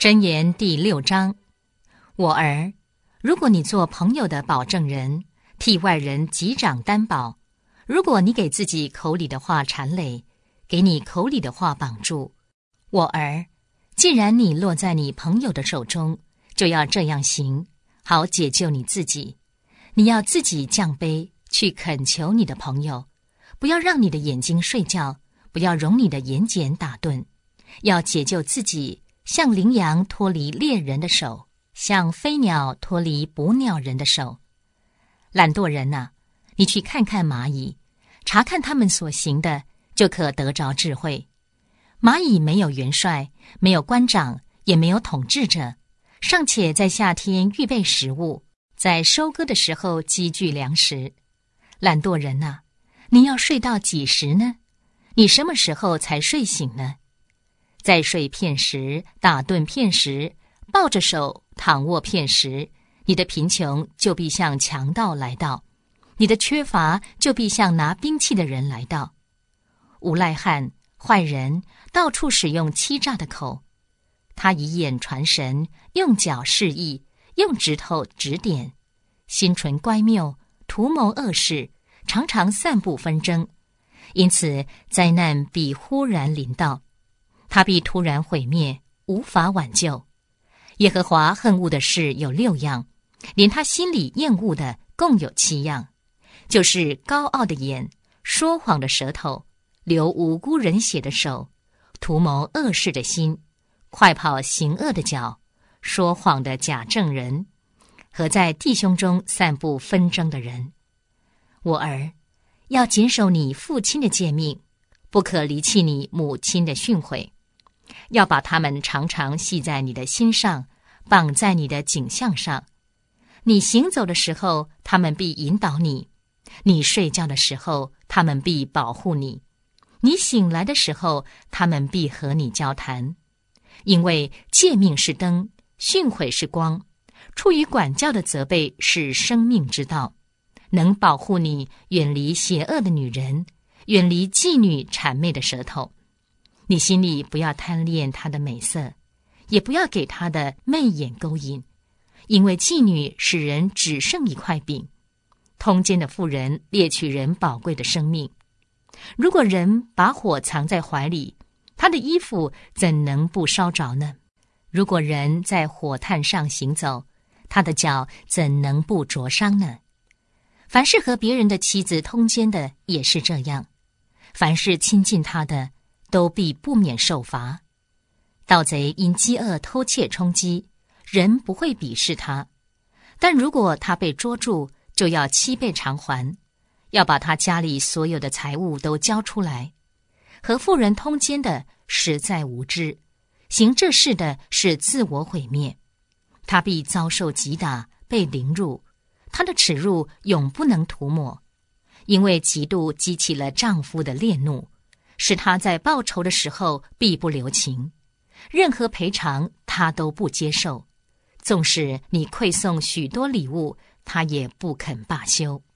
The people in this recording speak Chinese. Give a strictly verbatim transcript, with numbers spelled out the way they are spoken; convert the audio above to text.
箴言第六章，我儿，如果你做朋友的保证人，替外人击掌担保，如果你给自己口里的话缠累，给你口里的话绑住，我儿，既然你落在你朋友的手中，就要这样行，好解救你自己。你要自己降卑，去恳求你的朋友，不要让你的眼睛睡觉，不要容你的眼睑打盹，要解救自己，像羚羊脱离猎人的手，像飞鸟脱离捕鸟人的手。懒惰人啊，你去看看蚂蚁，查看他们所行的，就可得着智慧。蚂蚁没有元帅，没有官长，也没有统治者，尚且在夏天预备食物，在收割的时候积聚粮食。懒惰人啊，你要睡到几时呢？你什么时候才睡醒呢？再睡片时，打盹片时，抱着手躺卧片时，你的贫穷就必向强盗来到，你的缺乏就必向拿兵器的人来到。无赖汉、坏人到处使用欺诈的口，他以眼传神，用脚示意，用指头指点，心存乖谬，图谋恶事，常常散布纷争，因此灾难必忽然临到，他必突然毁灭，无法挽救。耶和华恨恶的事有六样，连他心里厌恶的共有七样，就是高傲的眼，说谎的舌头，流无辜人血的手，图谋恶事的心，快跑行恶的脚，说谎的假证人，和在弟兄中散布纷争的人。我儿，要谨守你父亲的诫命，不可离弃你母亲的训诲，要把它们常常系在你的心上，绑在你的颈项上。你行走的时候，他们必引导你；你睡觉的时候，他们必保护你；你醒来的时候，他们必和你交谈。因为诫命是灯，训诲是光，出于管教的责备是生命之道，能保护你远离邪恶的女人，远离妓女谄媚的舌头。你心里不要贪恋她的美色，也不要给她的媚眼勾引，因为妓女使人只剩一块饼，通奸的妇人猎取人宝贵的生命。如果人把火藏在怀里，他的衣服怎能不烧着呢？如果人在火炭上行走，他的脚怎能不灼伤呢？凡是和别人的妻子通奸的也是这样，凡是亲近他的都必不免受罚。盗贼因饥饿偷窃充饥，人不会鄙视他，但如果他被捉住，就要七倍偿还，要把他家里所有的财物都交出来。和妇人通奸的实在无知，行这事的是自我毁灭。他必遭受击打，被凌辱，他的耻辱永不能涂抹，因为嫉妒激起了丈夫的烈怒，使他在报仇的时候必不留情，任何赔偿他都不接受，纵使你馈送许多礼物，他也不肯罢休。